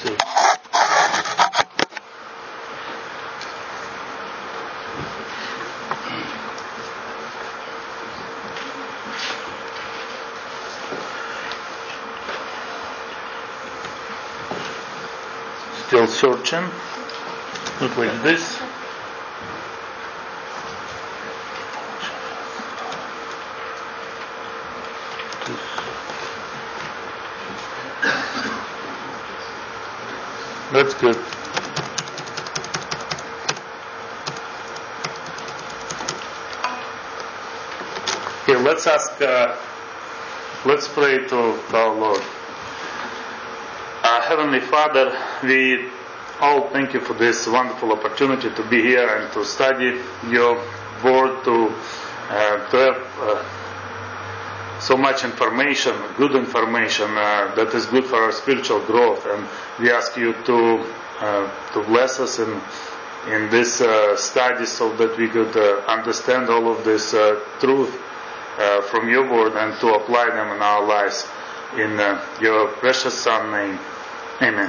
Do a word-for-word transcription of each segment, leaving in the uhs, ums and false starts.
see. Still searching. Look like this. That's good. Okay, let's ask, uh, let's pray to, to our Lord. Uh, Heavenly Father, we all thank you for this wonderful opportunity to be here and to study your word, to, uh, to have uh, so much information, good information uh, that is good for our spiritual growth. And we ask you to uh, to bless us in in this uh, study so that we could uh, understand all of this uh, truth uh, from your word and to apply them in our lives. In uh, your precious Son name. Amen.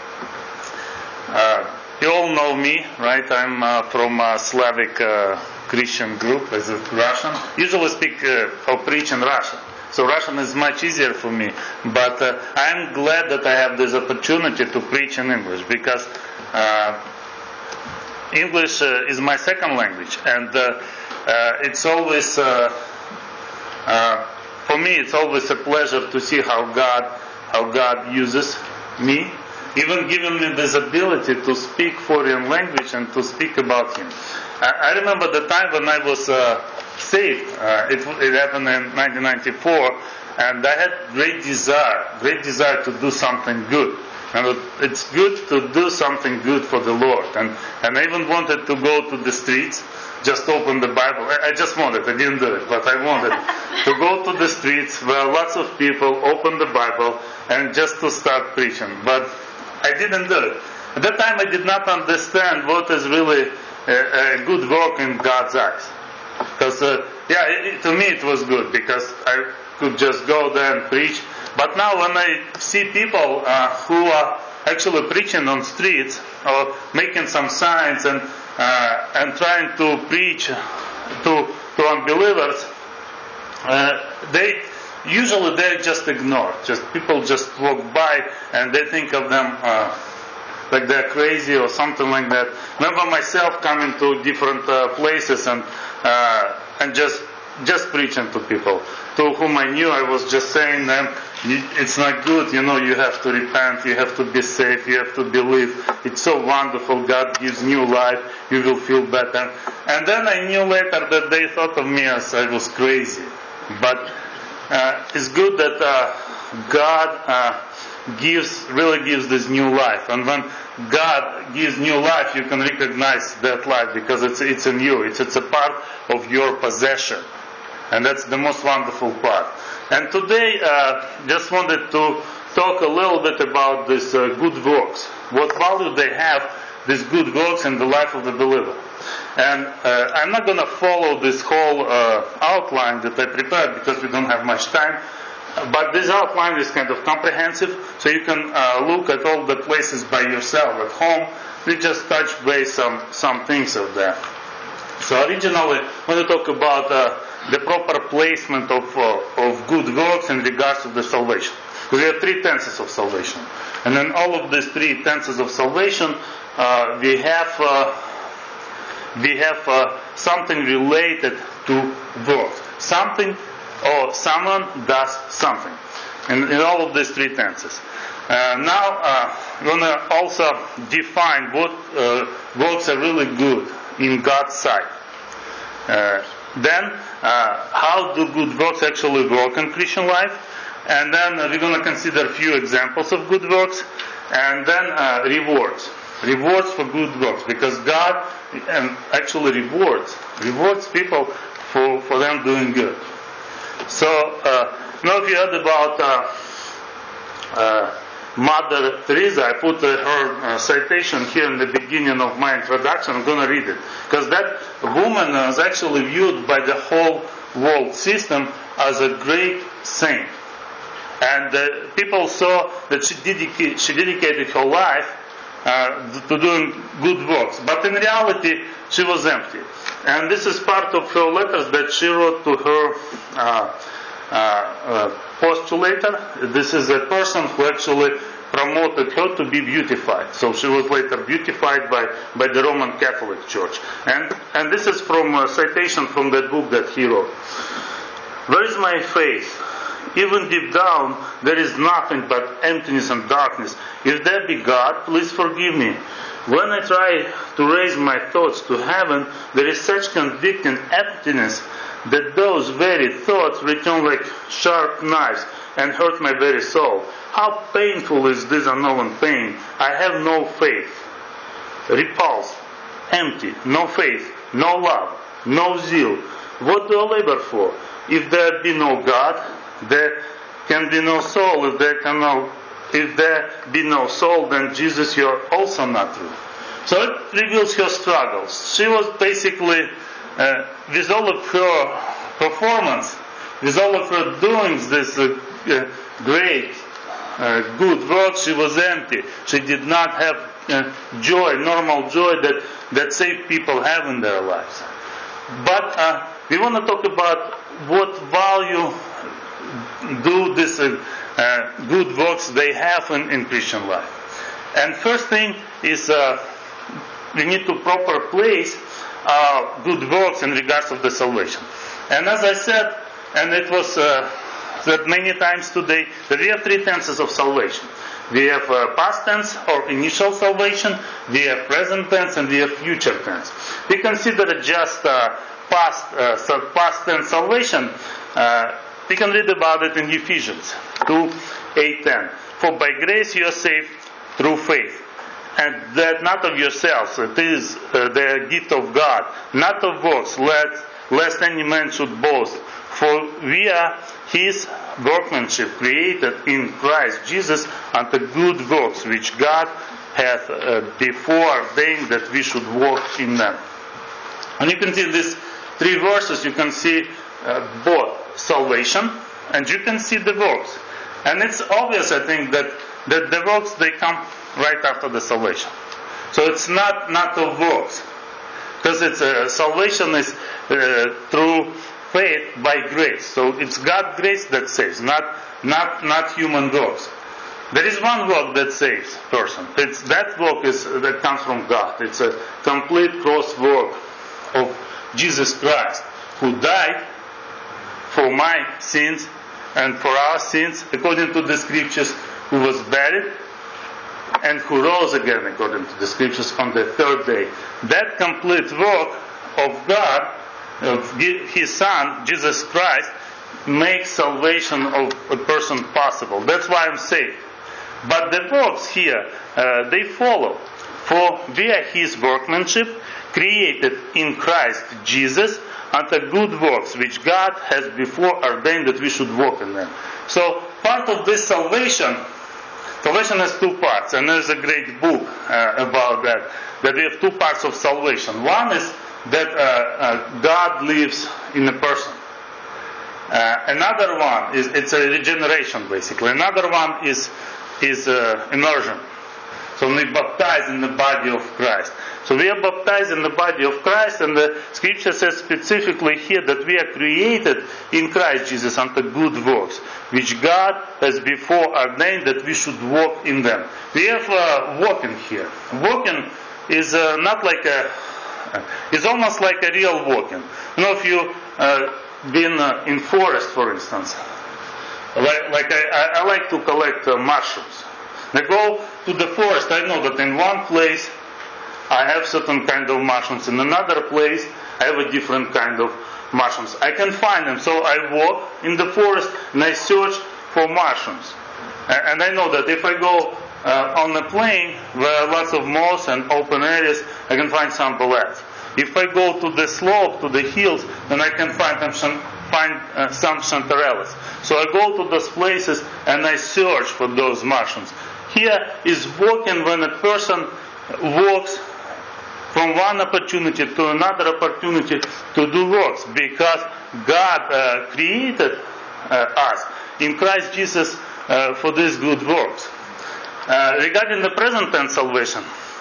Uh, you all know me, right? I'm uh, from a Slavic uh, Christian group. Is it Russian? Usually speak uh, or preach in Russian. So Russian is much easier for me. But uh, I'm glad that I have this opportunity to preach in English because uh, English uh, is my second language. And uh, uh, it's always, uh, uh, for me, it's always a pleasure to see how God, how God uses me, even giving me this ability to speak foreign language and to speak about Him. I, I remember the time when I was uh, saved. Uh, it, it happened in nineteen ninety-four, and I had great desire, great desire to do something good. And it's good to do something good for the Lord. And, and I even wanted to go to the streets, just open the Bible. I, I just wanted, I didn't do it, but I wanted to go to the streets where lots of people open the Bible and just to start preaching. But I didn't do it. At that time I did not understand what is really a, a good work in God's eyes. Because, uh, yeah, it, to me it was good because I could just go there and preach. But now when I see people uh, who are actually preaching on streets or making some signs and uh, and trying to preach to to unbelievers, uh, they usually they just ignore. Just people just walk by and they think of them uh, like they're crazy or something like that. Remember myself coming to different uh, places and uh, and just just preaching to people to whom I knew. I was just saying them, it's not good, you know, you have to repent, you have to be saved, you have to believe. It's so wonderful, God gives new life, you will feel better. And then I knew later that they thought of me as I was crazy. But uh, it's good that uh, God uh, gives, really gives this new life. And when God gives new life, you can recognize that life because it's it's in you. It's it's a part of your possession. And that's the most wonderful part. And today, uh, just wanted to talk a little bit about this uh, good works. What value they have, these good works in the life of the believer. And uh, I'm not going to follow this whole uh, outline that I prepared because we don't have much time. But this outline is kind of comprehensive, so you can uh, look at all the places by yourself at home. We just touch base some some things of that. So originally, when we talk about uh, the proper placement of uh, of good works in regards to the salvation, because we have three tenses of salvation, and in all of these three tenses of salvation, uh, we have uh, we have uh, something related to works, something or someone does something, in, in all of these three tenses. Uh, now, uh, we're going to also define what uh, works are really good in God's sight. Uh, then, uh, how do good works actually work in Christian life? And then uh, we're going to consider a few examples of good works. And then uh, rewards. Rewards for good works. Because God um, actually rewards. Rewards people for, for them doing good. So, uh, now if you heard about uh, uh, Mother Teresa, I put uh, her uh, citation here in the beginning of my introduction. I'm going to read it. Because that woman is actually viewed by the whole world system as a great saint. And uh, people saw that she, dedica- she dedicated her life uh, to doing good works. But in reality, she was empty. And this is part of her letters that she wrote to her uh, uh, uh, postulator. This is a person who actually promoted her to be beautified. So she was later beautified by, by the Roman Catholic Church. And, and this is from a citation from that book that he wrote. Where is my faith? Even deep down, there is nothing but emptiness and darkness. If there be God, please forgive me. When I try to raise my thoughts to heaven, there is such convicting emptiness that those very thoughts return like sharp knives and hurt my very soul. How painful is this unknown pain? I have no faith. Repulsed, empty, no faith, no love, no zeal. What do I labor for? If there be no God, there can be no soul. If there can no, if there be no soul, then Jesus, you are also not true. So it reveals her struggles. She was basically, uh, with all of her performance, with all of her doings, this uh, uh, great, uh, good work, she was empty. She did not have uh, joy, normal joy that, that saved people have in their lives. But uh, we want to talk about what value do these uh, uh, good works they have in, in Christian life. And first thing is uh, we need to proper place uh, good works in regards of the salvation. And as I said, and it was uh, said many times today, that we have three tenses of salvation. We have uh, past tense or initial salvation, we have present tense, and we have future tense. We consider just uh, past uh, past tense salvation. Uh, we can read about it in Ephesians two, eight, ten. For by grace you are saved through faith, and that not of yourselves, it is uh, the gift of God, not of works, lest, lest any man should boast. For we are His workmanship, created in Christ Jesus unto good works, which God hath uh, before ordained that we should walk in them. And you can see these three verses, you can see uh, both salvation and you can see the works. And it's obvious, I think, that, that the works, they come right after the salvation. So it's not, not of works. Because it's uh, salvation is uh, through faith by grace. So it's God's grace that saves, not, not, not human works. There is one work that saves person. It's, that work is, that comes from God. It's a complete cross work of Jesus Christ, who died for my sins and for our sins, according to the scriptures, who was buried, and who rose again, according to the scriptures, on the third day. That complete work of God, of His Son, Jesus Christ, makes salvation of a person possible. That's why I'm saved. But the works here, uh, they follow. For we are His workmanship, created in Christ Jesus, unto good works, which God has before ordained that we should walk in them. So, part of this salvation, salvation has two parts, and there's a great book uh, about that, that we have two parts of salvation. One is that uh, uh, God lives in a person. Uh, another one is, it's a regeneration basically. Another one is, is uh, immersion. So we baptize in the body of Christ. So we are baptized in the body of Christ, and the scripture says specifically here that we are created in Christ Jesus unto good works, which God has before ordained that we should walk in them. We have uh, walking here. Walking is uh, not like a, it's almost like a real walking. You know, if you uh, been uh, in forest, for instance, like, like I, I, I like to collect uh, mushrooms. I go to the forest, I know that in one place I have certain kind of mushrooms, in another place I have a different kind of mushrooms. I can find them, so I walk in the forest and I search for mushrooms. And I know that if I go uh, on a plain where are lots of moss and open areas, I can find some bullets. If I go to the slope, to the hills, then I can find some, find uh, some chanterelles. So I go to those places and I search for those mushrooms. Here is walking when a person walks from one opportunity to another opportunity to do works, because God uh, created uh, us. In Christ Jesus, uh, for these good works. Uh, regarding the present tense salvation,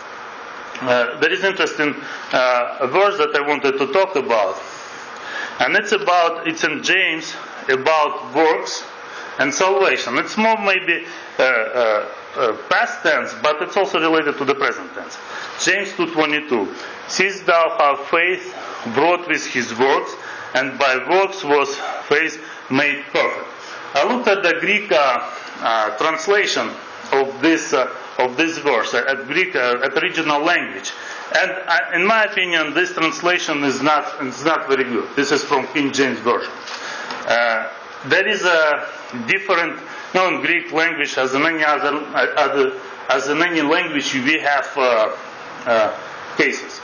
uh, there is interesting uh, verse that I wanted to talk about, and it's about it's in James about works and salvation. It's more maybe uh, uh, uh, past tense, but it's also related to the present tense. James two twenty-two. Since thou have faith brought with his works, and by works was faith made perfect. I looked at the Greek uh, uh, translation of this uh, of this verse uh, at Greek uh, at original language, and uh, in my opinion, this translation is not is not very good. This is from King James version. Uh, there is a different, you know, in Greek language, as in any other, other as in any language, we have uh, uh, cases.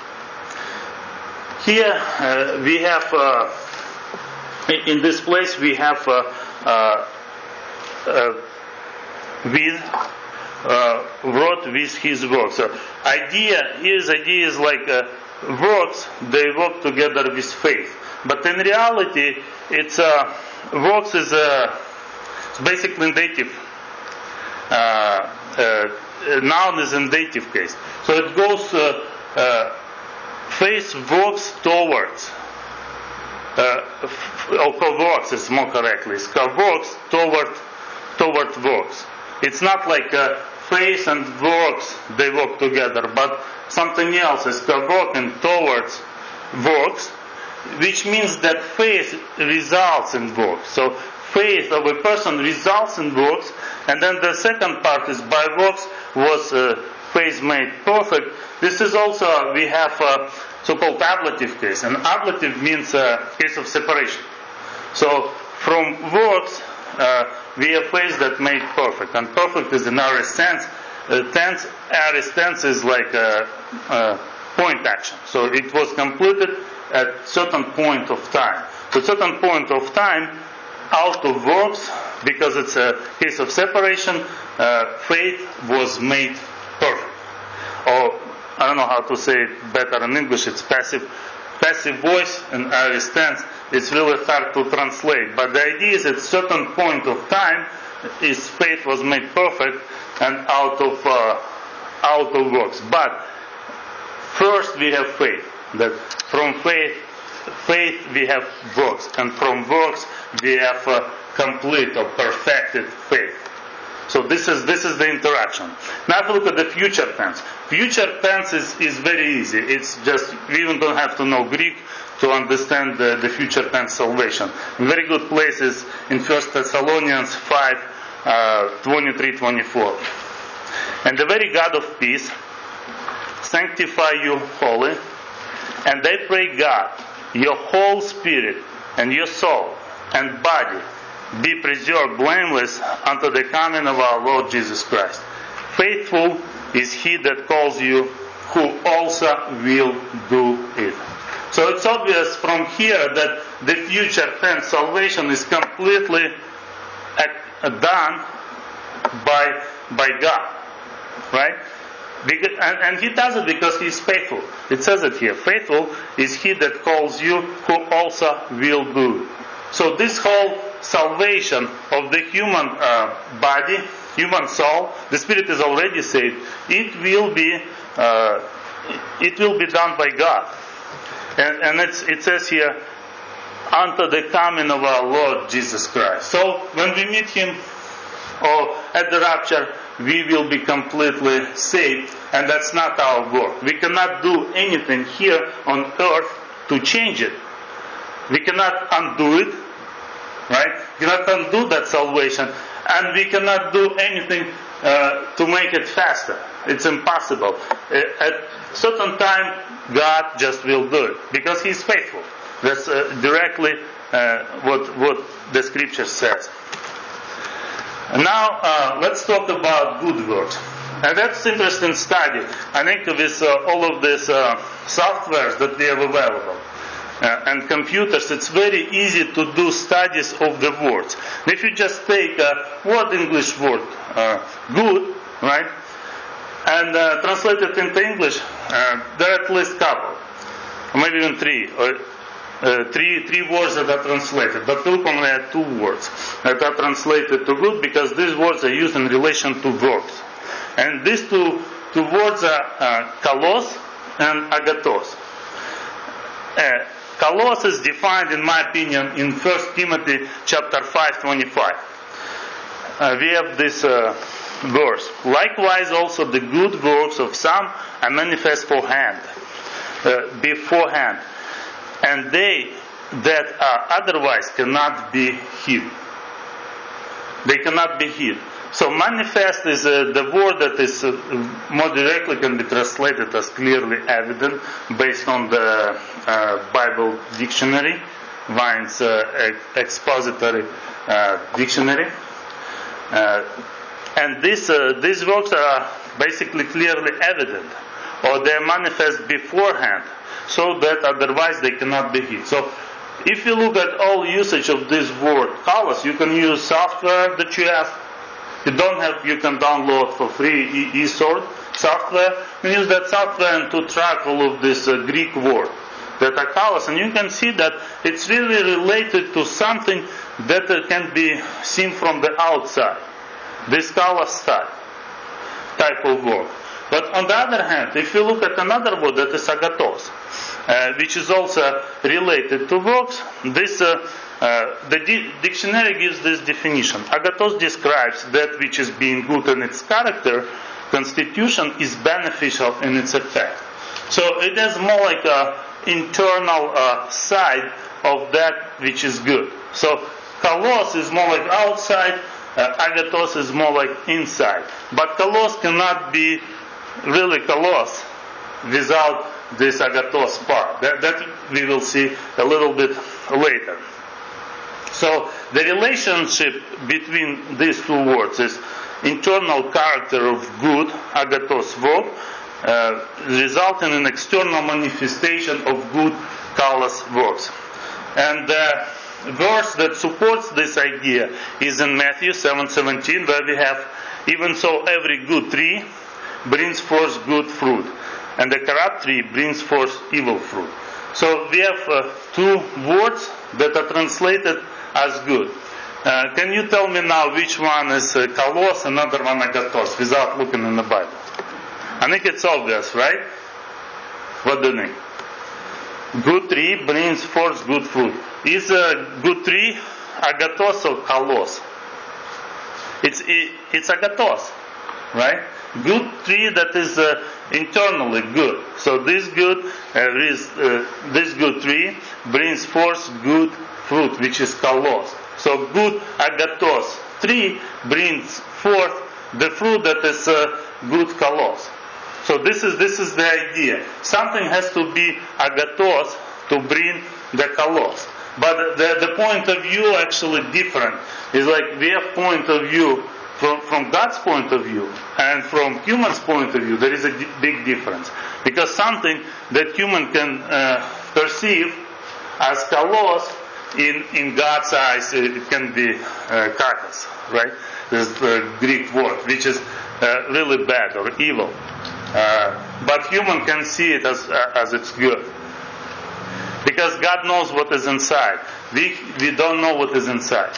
Here uh, we have uh, in this place we have uh, uh, uh, with uh, wrote with his works. So idea his idea is like uh, works. They work together with faith, but in reality, it's uh, works is uh, basically dative. Uh, uh, noun is in dative case, so it goes. Uh, uh, faith works towards. Uh, or co-works is more correctly. It's co-works toward toward works. It's not like uh, faith and works they work together, but something else is co-working towards works, which means that faith results in works. So faith of a person results in works, and then the second part is by works was uh, faith made perfect. This is also we have a so-called ablative case, and ablative means a case of separation. So from works uh, we have faith that made perfect, and perfect is in aorist tense. Uh, tense aorist tense is like a, a point action. So it was completed at certain point of time. So at certain point of time, out of works, because it's a case of separation, uh, faith was made perfect. Or I don't know how to say it better in English. It's passive, passive voice in aorist tense. It's really hard to translate. But the idea is at certain point of time, his faith was made perfect and out of uh, out of works. But first we have faith. That from faith, faith we have works, and from works we have uh, complete or perfected faith. So this is this is the interaction. Now if you look at the future tense. Future tense is, is very easy. It's just, we even don't have to know Greek to understand the, the future tense salvation. A very good place is in First Thessalonians five, uh, twenty-three, twenty-four. And the very God of peace sanctify you wholly, and I pray God, your whole spirit and your soul and body be preserved blameless unto the coming of our Lord Jesus Christ. Faithful is he that calls you, who also will do it. So it's obvious from here that the future tense salvation is completely done by by God, right? Because, and, and he does it because he is faithful. It says it here. Faithful is he that calls you, who also will do it. So this whole salvation of the human uh, body, human soul, the spirit is already saved. It will be, uh, it will be done by God, and, and it's, it says here, unto the coming of our Lord Jesus Christ. So when we meet Him, or at the rapture, we will be completely saved, and that's not our work. We cannot do anything here on earth to change it. We cannot undo it, right? We cannot undo that salvation, and we cannot do anything uh, to make it faster. It's impossible. Uh, at certain time, God just will do it because He is faithful. That's uh, directly uh, what what the Scripture says. And now uh, let's talk about good works. And that's interesting study. I think with uh, all of these uh, softwares that we have available uh, and computers, it's very easy to do studies of the words. If you just take a word English word, uh, good, right, and uh, translate it into English, uh, there are at least a couple, or maybe even three, or uh, three three words that are translated, but Philip only had two words that are translated to good because these words are used in relation to verbs. And these two, two words are uh, kalos and agathos. Uh, kalos is defined, in my opinion, in First Timothy chapter five, twenty-five. Uh, we have this uh, verse. Likewise also the good works of some are manifest forehand, uh, beforehand, and they that are otherwise cannot be hid. They cannot be hid. So manifest is uh, the word that is uh, more directly can be translated as clearly evident based on the uh, Bible dictionary, Vine's uh, expository uh, dictionary. Uh, and this, uh, these works are basically clearly evident, or they manifest beforehand, so that otherwise they cannot be hid. So if you look at all usage of this word, kalos, you can use software that you have. You don't have, you can download for free eSword software. You use that software and to track all of this uh, Greek word that are kalos, and you can see that it's really related to something that uh, can be seen from the outside. This kalos type, type of word. But on the other hand, if you look at another word that is agathos, uh, which is also related to works, this uh, Uh, the di- dictionary gives this definition. Agathos describes that which is being good in its character, constitution, is beneficial in its effect. So it has more like a internal uh, side of that which is good. So kalos is more like outside, uh, agathos is more like inside. But kalos cannot be really kalos without this agathos part. That, that we will see a little bit later. So the relationship between these two words is internal character of good, agathos verb, uh, resulting in external manifestation of good, kalos verbs. And the verse that supports this idea is in Matthew seven seventeen, where we have, even so every good tree brings forth good fruit, and the corrupt tree brings forth evil fruit. So we have uh, two words that are translated as good. Uh, can you tell me now which one is uh, kalos, another one agathos, without looking in the Bible? I think it's obvious, right? What do you think? Good tree brings forth good fruit. Is a good tree agathos or kalos? It's it, it's agathos, right? Good tree that is uh, internally good. So this good uh, is uh, this good tree brings forth good fruit, which is kalos. So good agathos tree brings forth the fruit that is uh, good kalos. So this is this is the idea. Something has to be agathos to bring the kalos. But the, the point of view actually different. It's like we have point of view from, from God's point of view and from human's point of view. There is a d- big difference. Because something that human can uh, perceive as kalos, In, in God's eyes, it can be uh, kakos, right? This uh, Greek word, which is uh, really bad or evil. Uh, but human can see it as uh, as it's good, because God knows what is inside. We we don't know what is inside.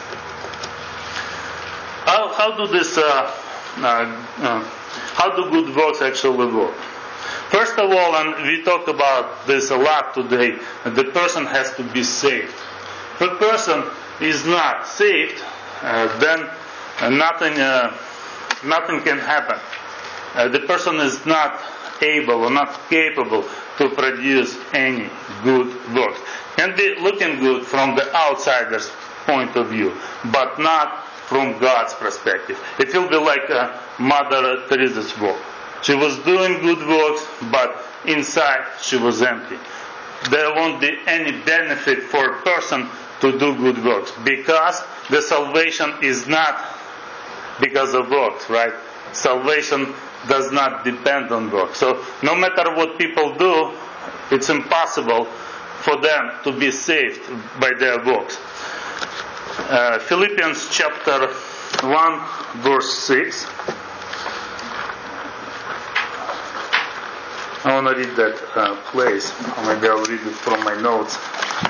How how do this uh, uh, uh, how do good works actually work? First of all, and we talked about this a lot today, the person has to be saved. If a person is not saved, uh, then uh, nothing uh, nothing can happen. Uh, the person is not able or not capable to produce any good works. Can be looking good from the outsider's point of view, but not from God's perspective. It will be like uh, Mother Teresa's work. She was doing good works, but inside she was empty. There won't be any benefit for a person to do good works, because the salvation is not because of works, right? Salvation does not depend on works. So no matter what people do, it's impossible for them to be saved by their works. Uh, Philippians chapter one verse six. I want to read that uh, place. Or maybe I'll read it from my notes.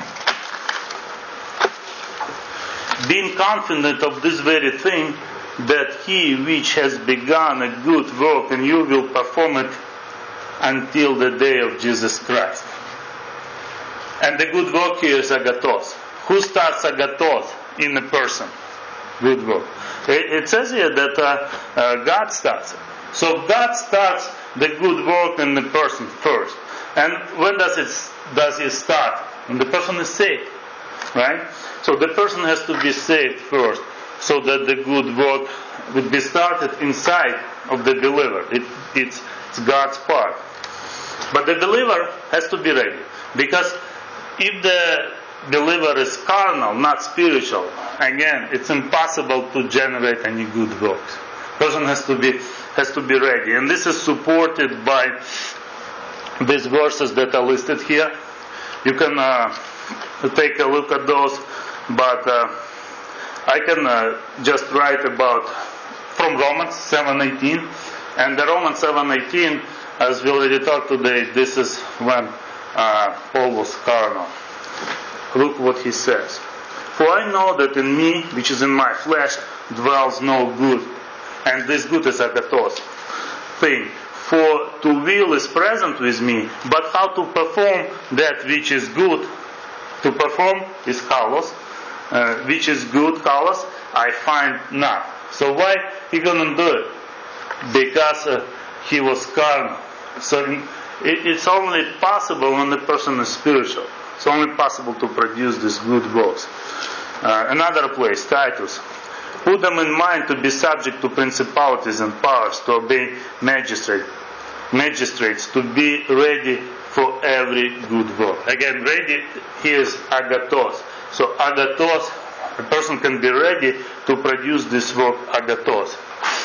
being confident of this very thing, that he which has begun a good work in you will perform it until the day of Jesus Christ. And the good work here is agathos. Who starts agathos in a person? Good work. It, it says here that uh, uh, God starts it. So God starts the good work in the person first. And when does it does it start? When the person is saved, right? So the person has to be saved first, so that the good work would be started inside of the believer. It, it's, it's God's part. But the believer has to be ready, because if the believer is carnal, not spiritual, again, it's impossible to generate any good works. Person has to be has to be ready, and this is supported by these verses that are listed here. You can uh, take a look at those, but uh, I can uh, just write about from Romans seven eighteen, and the Romans seven eighteen, as we already talked today, this is when uh, Paul was carnal. Look what he says. For I know that in me, which is in my flesh, dwells no good, and this good is agathos thing. For to will is present with me, but how to perform that which is good, to perform is kalos, uh, which is good, kalos, I find not. So why he couldn't do it? Because uh, he was carnal. So it, it's only possible when the person is spiritual. It's only possible to produce these good works. Uh, another place, Titus. Put them in mind to be subject to principalities and powers, to obey magistrate, magistrates, to be ready for every good work. Again, ready here is agathos. So agathos, a person can be ready to produce this work agathos.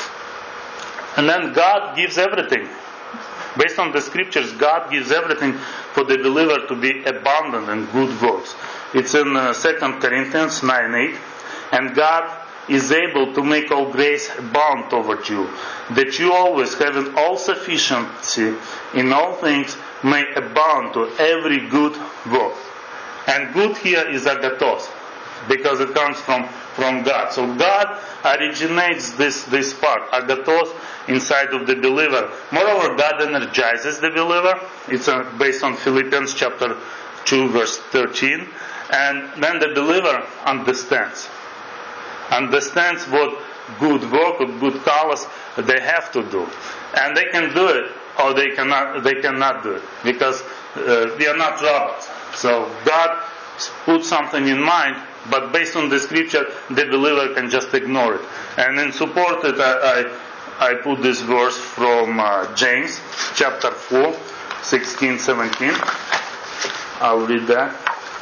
And then God gives everything. Based on the scriptures, God gives everything for the believer to be abundant in good works. It's in uh, Second Corinthians nine eight. And God is able to make all grace abound toward you, that you always, having all sufficiency in all things, may abound to every good work. And good here is agathos, because it comes from, from God. So God originates this, this part, agathos, inside of the believer. Moreover, God energizes the believer. It's uh, based on Philippians chapter two, verse thirteen. And then the believer understands. Understands what good work or good kalos they have to do. And they can do it, or they cannot, they cannot do it. Because uh, we are not robots. So God puts something in mind, but based on the scripture, the believer can just ignore it. And in support it, I, I, I put this verse from uh, James, chapter four, sixteen, seventeen. I'll read that.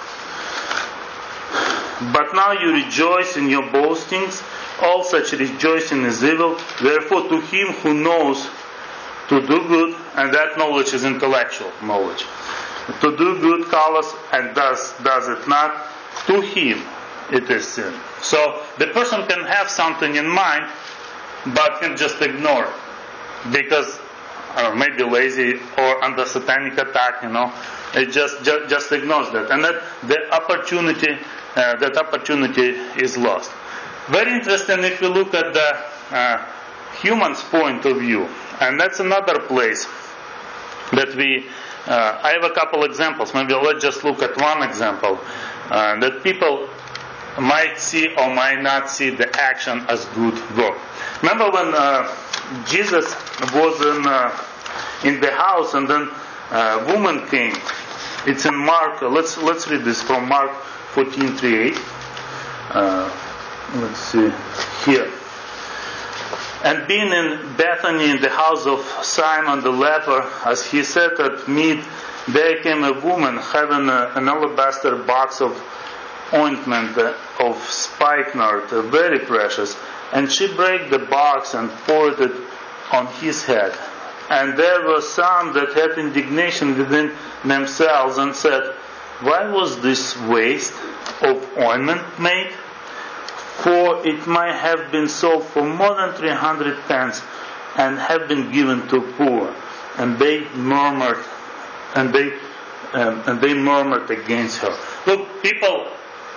But now you rejoice in your boastings. All such rejoicing is evil. Therefore, to him who knows to do good, and that knowledge is intellectual knowledge, to do good kalos and does does it not, to him it is sin. So the person can have something in mind, but can just ignore it because I don't know, maybe lazy or under satanic attack. You know, it just just, just ignores that, and that the opportunity uh, that opportunity is lost. Very interesting if you look at the uh, human's point of view, and that's another place that we. Uh, I have a couple examples. Maybe let's just look at one example uh, that people might see or might not see the action as good work. Remember when uh, Jesus was in uh, in the house, and then a woman came. It's in Mark. Let's let's read this from Mark fourteen three eight. Uh, let's see here. And being in Bethany in the house of Simon the leper, as he sat at meat, there came a woman having a, an alabaster box of ointment of spikenard, very precious, and she brake the box and poured it on his head. And there were some that had indignation within themselves and said, why was this waste of ointment made? For it might have been sold for more than three hundred pence and have been given to poor. And they murmured, and they um, and they murmured against her. Look, people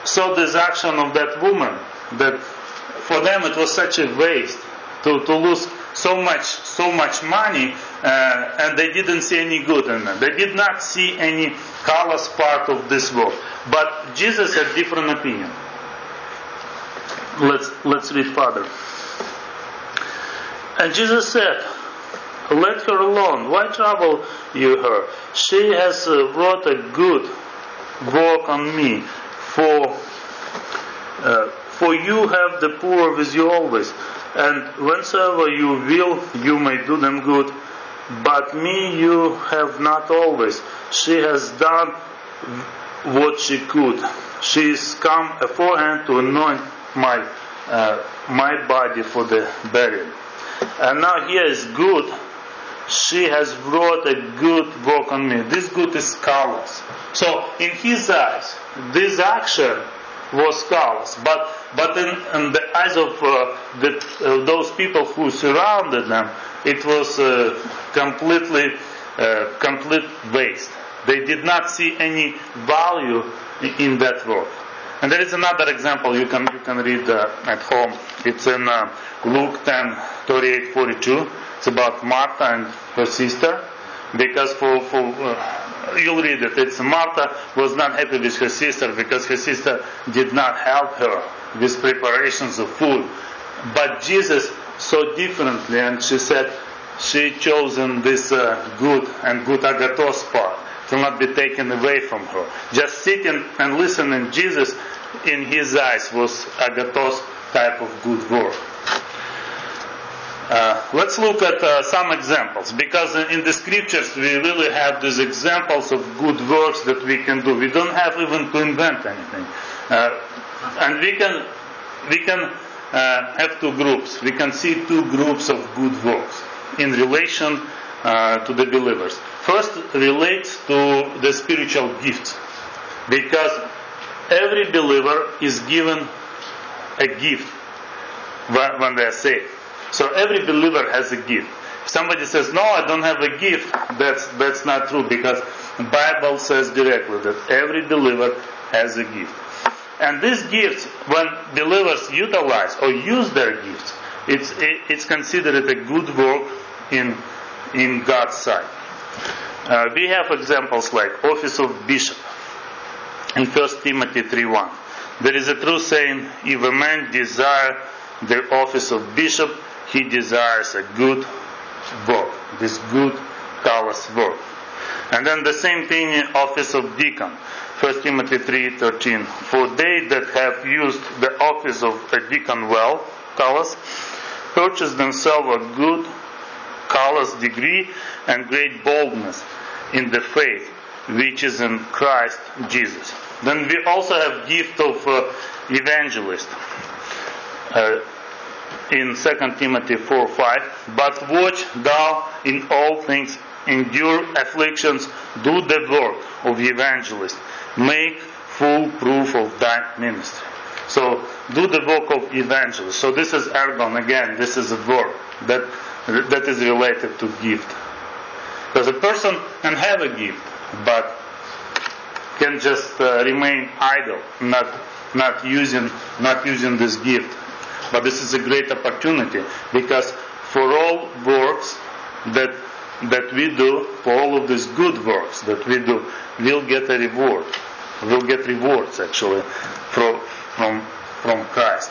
saw this action of that woman, that for them it was such a waste to, to lose so much so much money, uh, and they didn't see any good in it. They did not see any callous part of this work. But Jesus had different opinion. Let's let's read further. And Jesus said, "Let her alone. Why trouble you her? She has uh, wrought a good work on me. For uh, for you have the poor with you always, and whensoever you will, you may do them good. But me you have not always. She has done what she could. She is come aforehand to anoint my uh, my body for the burial. And now here is good. She has wrought a good work on me." This good is callous. So in his eyes, this action was callous. But but in, in the eyes of uh, the, uh, those people who surrounded them, it was uh, completely uh, complete waste. They did not see any value in, in that work. And there is another example you can you can read uh, at home. It's in uh, Luke ten thirty-eight forty-two. It's about Martha and her sister. Because for for uh, you'll read it. It's Martha was not happy with her sister because her sister did not help her with preparations of food. But Jesus saw differently, and she said she chosen this uh, good and good agathos part. Will not be taken away from her. Just sitting and listening, Jesus in his eyes was agathos type of good work. Uh, let's look at uh, some examples, because in the scriptures we really have these examples of good works that we can do. We don't have even to invent anything, uh, and we can we can uh, have two groups. We can see two groups of good works in relation uh, to the believers. First relates to the spiritual gifts, because every believer is given a gift when they are saved. So every believer has a gift. If somebody says, "No, I don't have a gift," that's that's not true, because the Bible says directly that every believer has a gift. And these gifts, when believers utilize or use their gifts, it's it's considered a good work in in God's sight. Uh, we have examples like office of bishop in First Timothy three one. There is a true saying, "If a man desire the office of bishop, he desires a good work." This good, callous work. And then the same thing in office of deacon. First Timothy three thirteen. "For they that have used the office of a deacon well, callous, purchase themselves a good, callous degree and great boldness in the faith which is in Christ Jesus." Then we also have gift of uh, evangelist. Uh, in Second Timothy four five, "But watch thou in all things, endure afflictions, do the work of evangelist, make full proof of thy ministry." So, do the work of evangelist. So this is ergon, again, this is a work that that is related to gift. Because a person can have a gift, but can just uh, remain idle, not not using not using this gift. But this is a great opportunity, because for all works that that we do, for all of these good works that we do, we'll get a reward. We'll get rewards actually from from from Christ.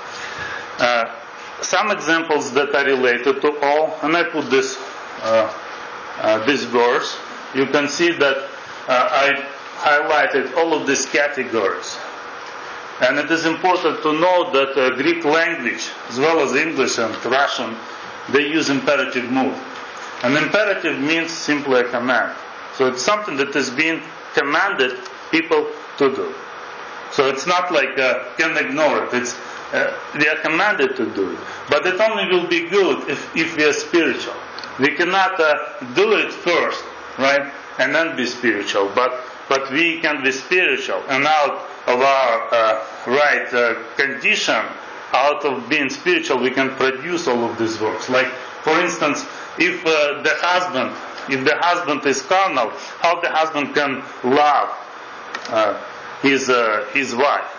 Uh, some examples that are related to all, and I put this uh, uh, this verse. You can see that uh, I highlighted all of these categories. And it is important to know that uh, Greek language, as well as English and Russian, they use imperative mood. An imperative means simply a command. So it's something that is being commanded people to do. So it's not like uh, can ignore it. It's uh, we are commanded to do it. But it only will be good if, if we are spiritual. We cannot uh, do it first, right, and then be spiritual. But but we can be spiritual, and out of our uh, right uh, condition, out of being spiritual, we can produce all of these works. Like, for instance, if uh, the husband, if the husband is carnal, how the husband can love uh, his uh, his wife?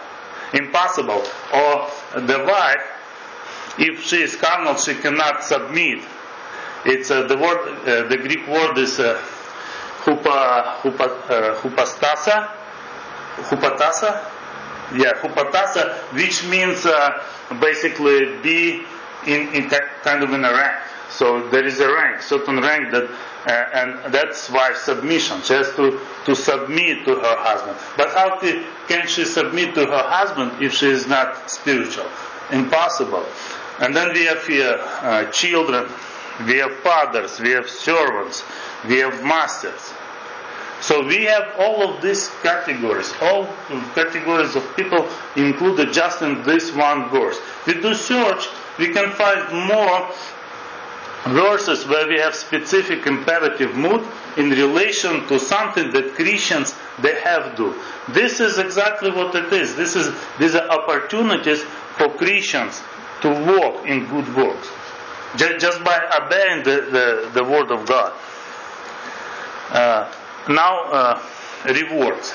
Impossible. Or the wife, if she is carnal, she cannot submit. It's uh, the word, uh, the Greek word is uh, hupa, hupa, uh, hupastasa, hupatasa, yeah, hupatasa, which means uh, basically be in, in kind of in a rank. So there is a rank, certain rank that, uh, and that's why submission. She has to, to submit to her husband. But how can she submit to her husband if she is not spiritual? Impossible. And then we have here uh, children, we have fathers, we have servants, we have masters. So we have all of these categories, all categories of people included just in this one verse. We do search, we can find more verses where we have specific imperative mood in relation to something that Christians they have do. This is exactly what it is. This is these are opportunities for Christians to walk in good works, just, just by obeying the, the, the word of God. Uh, now, uh, rewards.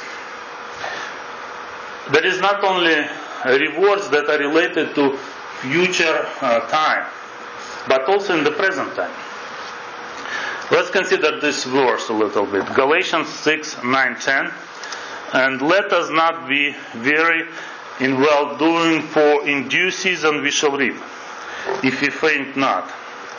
There is not only rewards that are related to future uh, time, but also in the present time. Let's consider this verse a little bit. Galatians six, nine, ten. And let us not be weary in well-doing, for in due season we shall reap, if we faint not.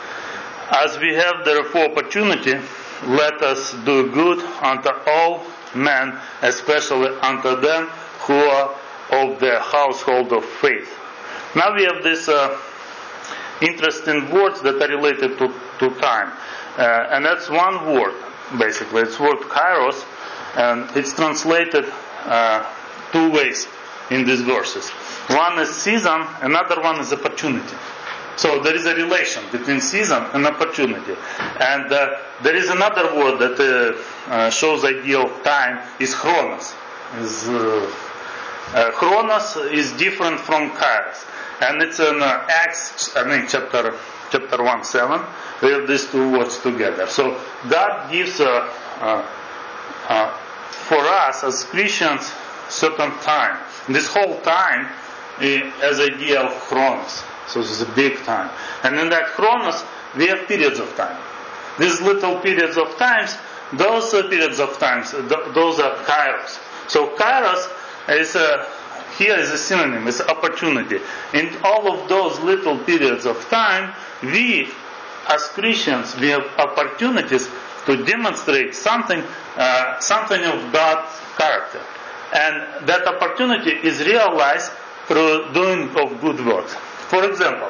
As we have therefore opportunity, let us do good unto all men, especially unto them who are of the household of faith. Now we have this uh, interesting words that are related to, to time. Uh, and that's one word, basically. It's word kairos, and it's translated uh, two ways in these verses. One is season, another one is opportunity. So there is a relation between season and opportunity. And uh, there is another word that uh, uh, shows the idea of time, is chronos. Is, uh, uh, chronos is different from kairos. And it's in uh, Acts, I mean, chapter chapter one, seven. We have these two words together. So God gives uh, uh, uh, for us as Christians certain time. This whole time uh, as idea of chronos. So this is a big time. And in that chronos, we have periods of time. These little periods of times, those are periods of times, th- those are kairos. So kairos is a Here is a synonym, it's opportunity. In all of those little periods of time, we, as Christians, we have opportunities to demonstrate something, uh, something of God's character. And that opportunity is realized through doing of good works. For example,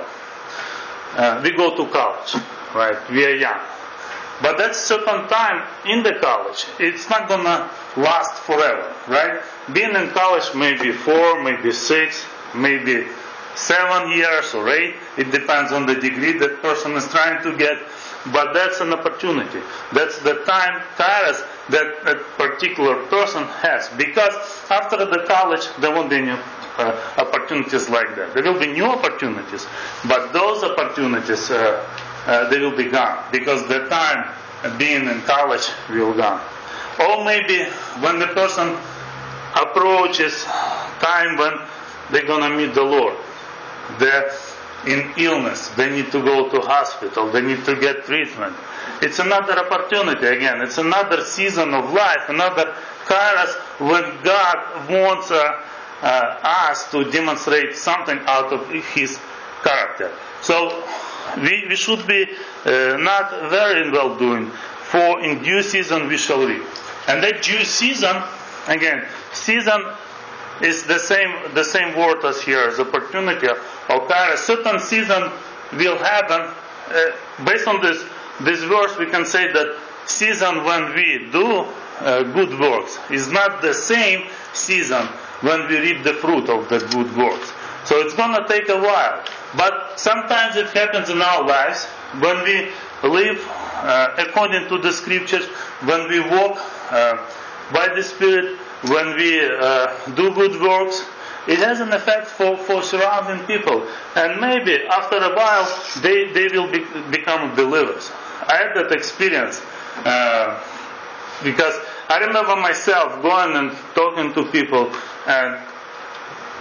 uh, we go to college, right? We are young. But that certain time in the college, it's not gonna last forever, right? Being in college maybe four, maybe six, maybe seven years or eight. It depends on the degree that person is trying to get. But that's an opportunity. That's the time, kairos, that a particular person has. Because after the college, there won't be any uh, opportunities like that. There will be new opportunities, but those opportunities, uh, uh, they will be gone. Because the time being in college will be gone. Or maybe when the person approaches time when they're going to meet the Lord. They're in illness. They need to go to hospital. They need to get treatment. It's another opportunity again. It's another season of life. Another kairos when God wants uh, uh, us to demonstrate something out of His character. So we, we should be uh, not very well doing. For in due season we shall reap. And that due season, again, season is the same the same word as here as opportunity or kairos. Certain season will happen. Uh, based on this this verse, we can say that season when we do uh, good works is not the same season when we reap the fruit of the good works. So it's going to take a while. But sometimes it happens in our lives when we live uh, according to the scriptures, when we walk uh, by the Spirit, when we uh, do good works. It has an effect for, for surrounding people. And maybe after a while, they, they will be, become believers. I had that experience uh, because I remember myself going and talking to people, and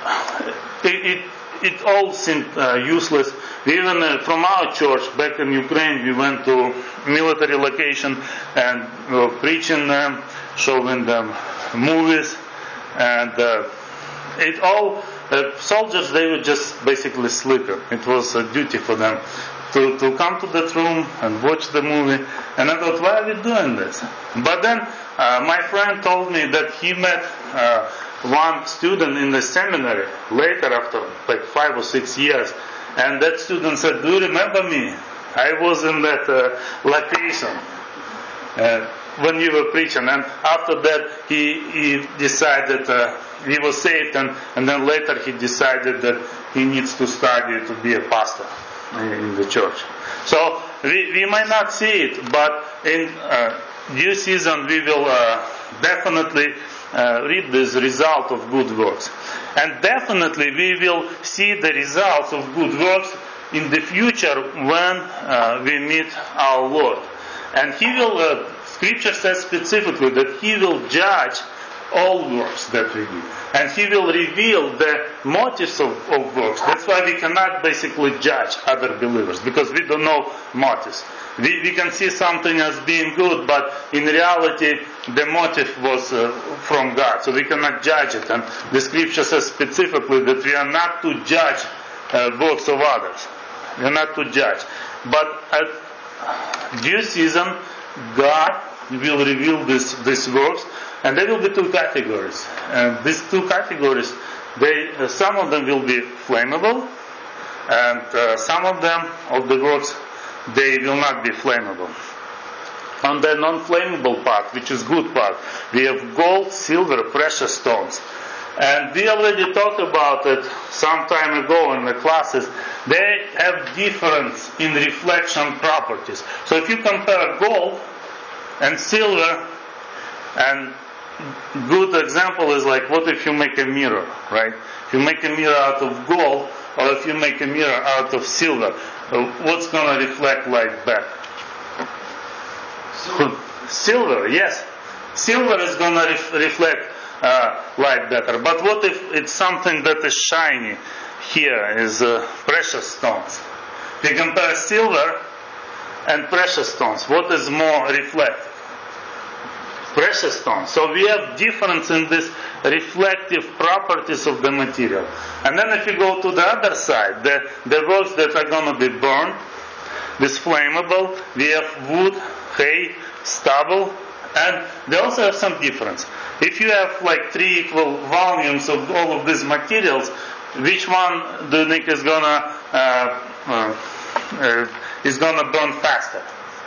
it, it, it all seemed uh, useless. We even uh, from our church back in Ukraine, we went to military location and we were preaching them, showing them movies, and uh, it all uh, soldiers, they were just basically sleeping. It was a duty for them to, to come to that room and watch the movie. And I thought, why are we doing this? But then uh, my friend told me that he met uh, one student in the seminary later, after like five or six years, and that student said, do you remember me? I was in that uh, location uh, when you were preaching. And after that he, he decided uh, he was saved, and, and then later he decided that he needs to study to be a pastor in the church. So we, we might not see it, but in uh, due season we will uh, definitely uh, reap this result of good works. And definitely we will see the results of good works in the future when uh, we meet our Lord. And He will, uh, Scripture says specifically that He will judge all works that we do. And He will reveal the motives of, of works. That's why we cannot basically judge other believers, because we don't know motives. We, we can see something as being good, but in reality the motive was uh, from God. So we cannot judge it. And the Scripture says specifically that we are not to judge uh, works of others. We are not to judge. But at due season, God will reveal this, these works. And there will be two categories. And these two categories, they uh, some of them will be flammable, and uh, some of them, of the works, they will not be flammable. On the non-flammable part, which is good part, we have gold, silver, precious stones. And we already talked about it some time ago in the classes. They have difference in reflection properties. So if you compare gold and silver, and good example is like, what if you make a mirror, right? If you make a mirror out of gold, or if you make a mirror out of silver, what's going to reflect light back? Silver. Silver, yes. Silver is going to ref- reflect uh, light better. But what if it's something that is shiny? Here is uh, precious stones. If you compare silver and precious stones, what is more reflective? Precious stones. So we have difference in this reflective properties of the material. And then if you go to the other side, the, the works that are going to be burned, this flammable, we have wood, hay, stubble, and they also have some difference. If you have like three equal volumes of all of these materials, which one do you think is gonna uh, uh, uh, is gonna burn faster?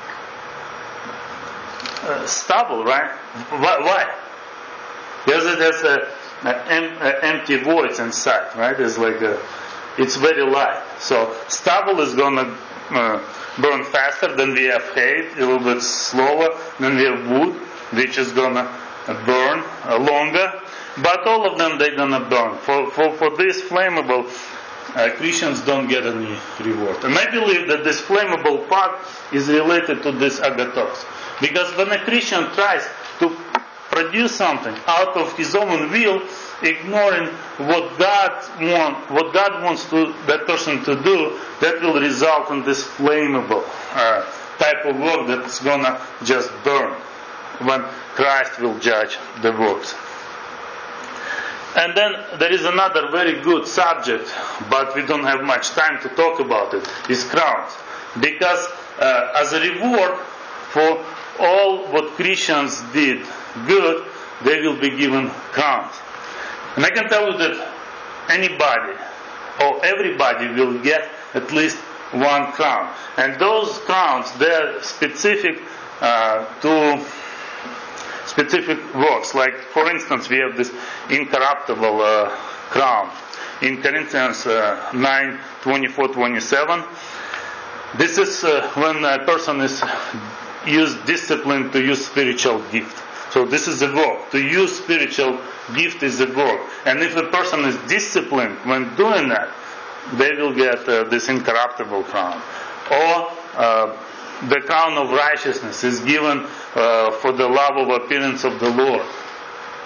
Uh, stubble, right? Why? Why? Because it has a, a, em, a empty voids inside, right? It's like a, it's very light. So stubble is gonna uh, burn faster. Then we have hay, a little bit slower. Then we have wood, which is gonna burn uh, longer. But all of them, they're gonna burn. For for for this flammable, uh, Christians don't get any reward. And I believe that this flammable part is related to this agathos. Because when a Christian tries to produce something out of his own will, ignoring what God want, what God wants to, that person to do, that will result in this flammable uh, type of work that's gonna just burn when Christ will judge the works. And then there is another very good subject, but we don't have much time to talk about it, is crowns. Because uh, as a reward for all what Christians did good, they will be given crowns. And I can tell you that anybody or everybody will get at least one crown. And those crowns, they are specific uh, to specific works. Like, for instance, we have this incorruptible uh, crown. In Corinthians uh, nine, twenty-four, twenty-seven, this is uh, when a person is use discipline to use spiritual gift. So this is a work. To use spiritual gift is a work. And if a person is disciplined when doing that, they will get uh, this incorruptible crown. Or uh, the crown of righteousness is given uh, for the love of appearance of the Lord.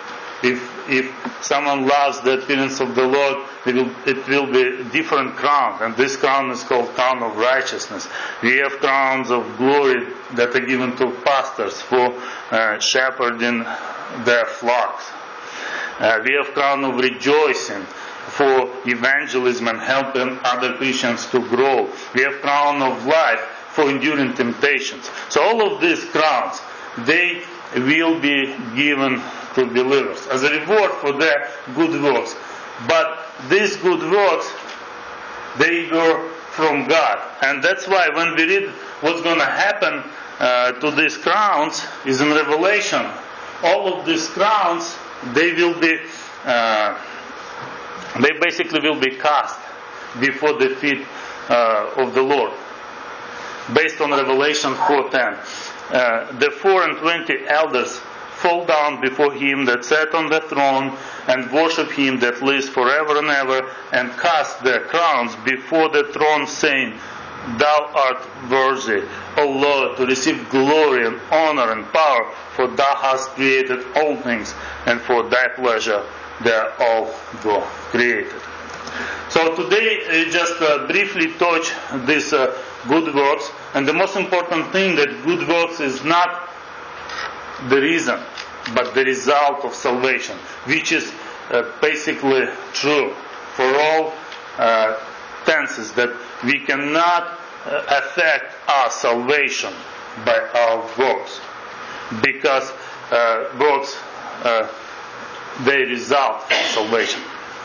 if if someone loves the appearance of the Lord, it will, it will be different crown, and this crown is called crown of righteousness. We have crowns of glory that are given to pastors for uh, shepherding their flocks. Uh, we have crown of rejoicing for evangelism and helping other Christians to grow. We have crown of life for enduring temptations. So all of these crowns, they will be given to believers as a reward for their good works. But these good works, they go from God. And that's why when we read what's going to happen uh, to these crowns is in Revelation. All of these crowns, they will be, uh, they basically will be cast before the feet uh, of the Lord. Based on Revelation four ten. Uh, the four and twenty elders fall down before him that sat on the throne and worship him that lives forever and ever, and cast their crowns before the throne, saying, Thou art worthy, O Lord, to receive glory and honor and power, for thou hast created all things, and for thy pleasure they are all created. So today, I just uh, briefly touch these uh, good works, and the most important thing that good works is not the reason, but the result of salvation, which is uh, basically true for all uh, tenses, that we cannot uh, affect our salvation by our works, because uh, works uh, they result from salvation.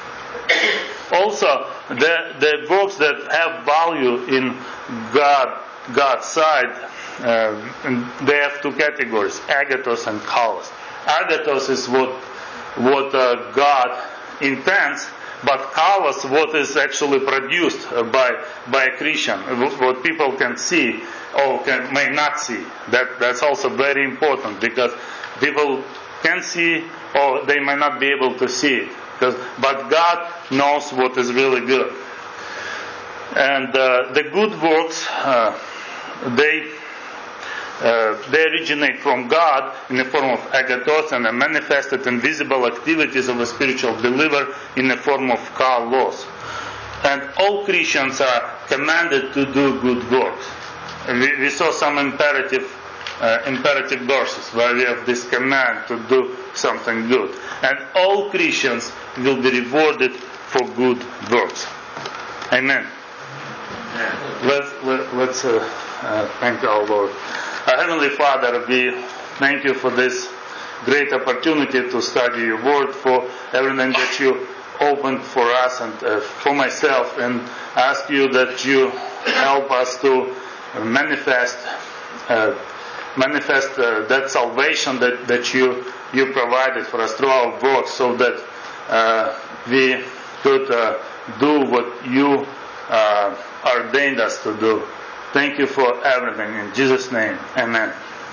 Also, the, the works that have value in God, God's side, uh, and they have two categories, agathos and kalos. Agathos is what what uh, God intends, but kalos, what is actually produced by by a Christian, what people can see or can, may not see. That that's also very important, because people can see or they might not be able to see it. Because, but God knows what is really good. And uh, the good works, uh, they uh, they originate from God in the form of agathos, and are manifested in visible activities of a spiritual believer in the form of kalos. And all Christians are commanded to do good works. And we, we saw some imperative Uh, imperative verses where we have this command to do something good, and all Christians will be rewarded for good works. Amen. Let's let, let's uh, uh, thank our Lord. Our Heavenly Father, we thank you for this great opportunity to study your Word, for everything that you opened for us and uh, for myself, and ask you that you help us to manifest. Uh, manifest uh, that salvation that, that you you provided for us through our works, so that uh, we could uh, do what you uh, ordained us to do. Thank you for everything. In Jesus' name, amen.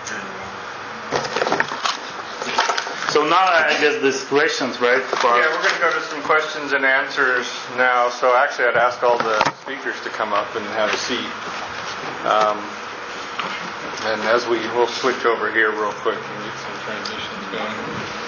So now I guess these questions, right? For yeah, we're going to go to some questions and answers now. So actually I'd ask all the speakers to come up and have a seat. Um, And as we, we'll switch over here real quick and get some transitions going.